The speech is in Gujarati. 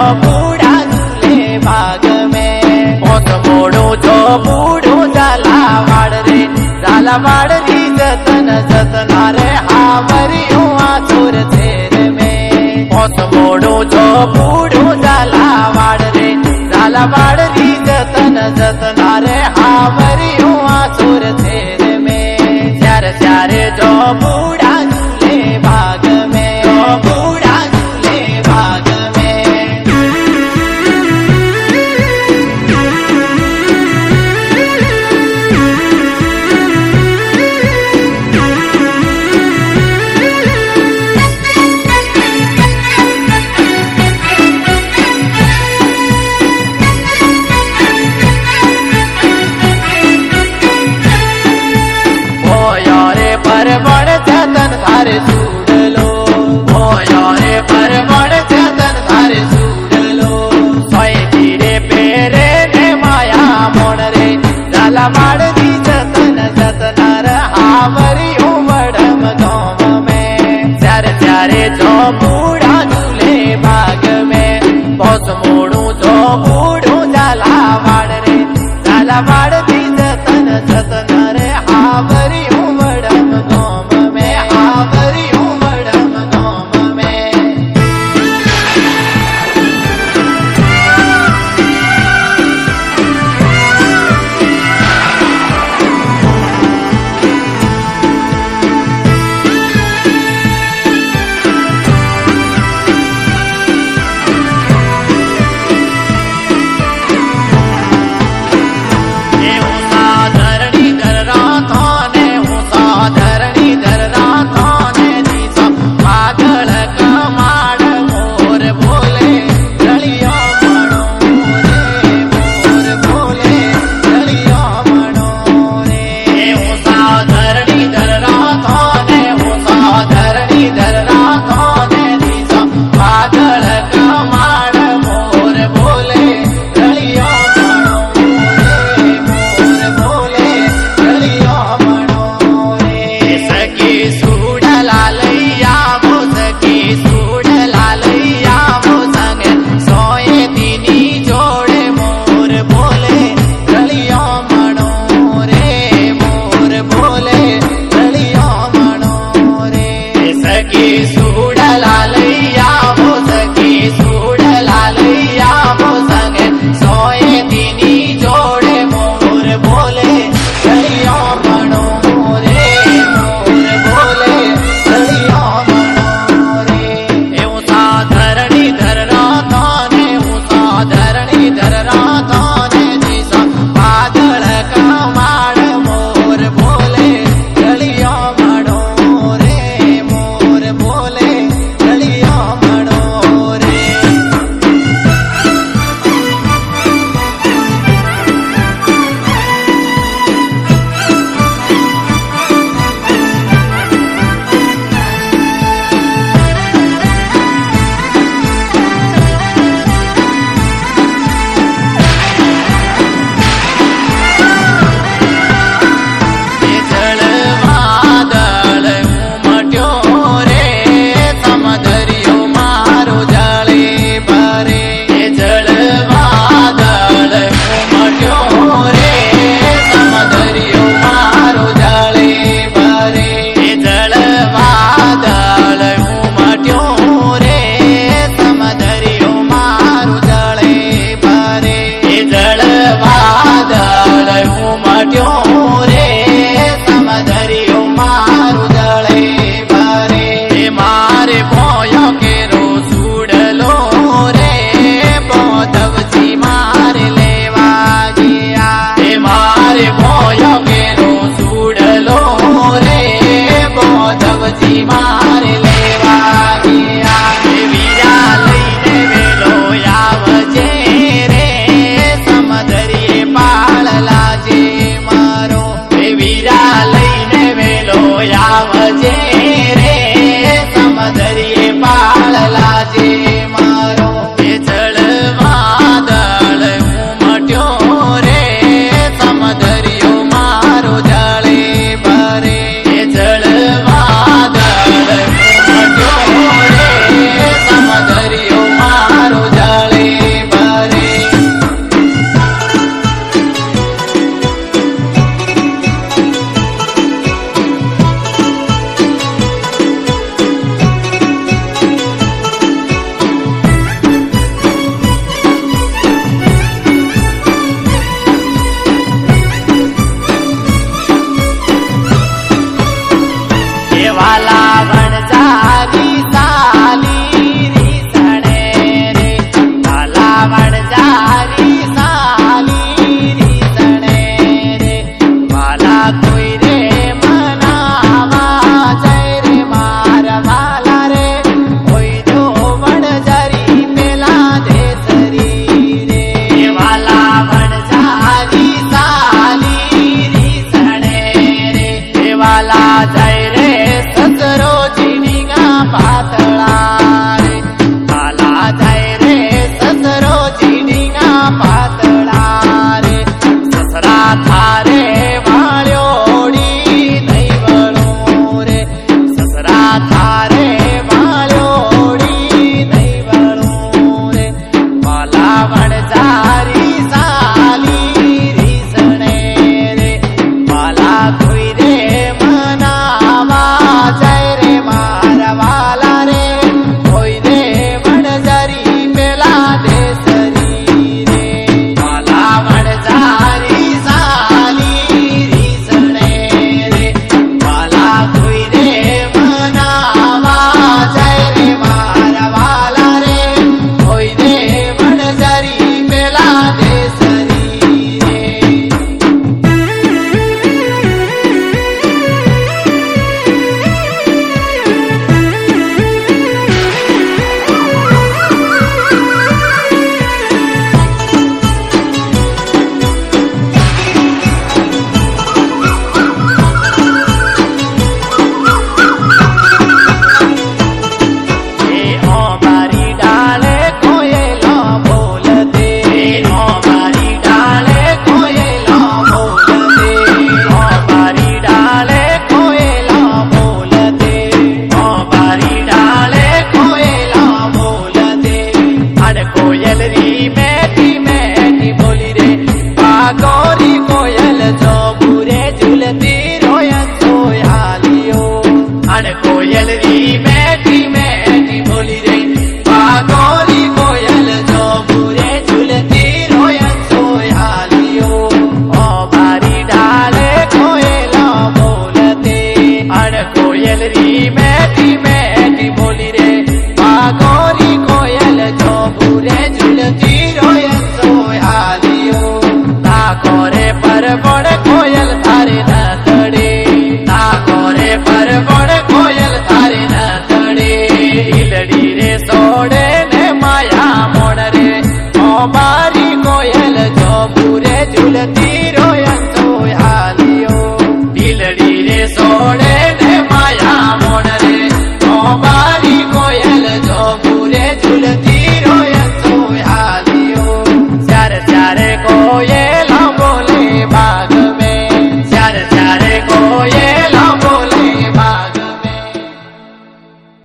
बूढ़ा झूले बाग में। बहुत मोड़ो जो बूढ़ो झालावाड़ रे, झालावाड़ री जतन जतना रे हावरियों आसुर थेर में। बहुत मोड़ो जो बूढ़ो झालावाड़ रे, झालावाड़ री जतन जतना रे हावरियों आसुर थेर में। चार चार जो बूढ़ा झूले बाग में, जो बूढ़ा झूले बाग में। परवण जतन थारे सूडलो, रे परवण जतन थारे सूडलो। सोए धीरे पेरे ने माया मोण रे, झालावाड़ री जतन जतनार हावरियों वडम गाँव में। चार चारे जो बूढ़ा झूले बाग में, बहुत मोड़ू जो बूढ़ो झालावाड़ रे, झालावाड़ री जतन जतनार हावरियों वडम गाँव में, हावरियों वडम गाँव में। વણજારી સાલી રીસણે રે વાલા કોઈ રે મનાવા જાય રે મારા વાલા રે કોઈ જો વણજારી પેલા દેસરી રે વાલા વણજારી સાલી રીસણે રે વાલા જાય રે સસરો જીણીગા પાતળા રે વાલા જાય રે સસરો જીણીગા પાતળા રે સસરા થારે વાળ્યોડી નહીં વળું રે સસરા થારે વાળ્યોડી નહીં વળું રે વાલા વણજારી સાલી રીસણે રે વાલા કોઈ રે મનાવા જાય રે મારા વાલા રે કોઈ રે વણજારી પેલા દેસરી રે વાલા વણજારી સાલી રીસણે રે વાલા કોઈ રે મનાવા જાય રે મારા વાલા રે કોઈ રે વણજારી પેલા દેસરી રે ઓ મારી ડાલે કોયલો બોલ દે ઓ મારી ડાલે કોયલો બોલ દે ઓ મારી ડાલે કોયલો બોલ દે ઓ મારી ડાલે કોયલો બોલ દે અડ કોયલ રી મે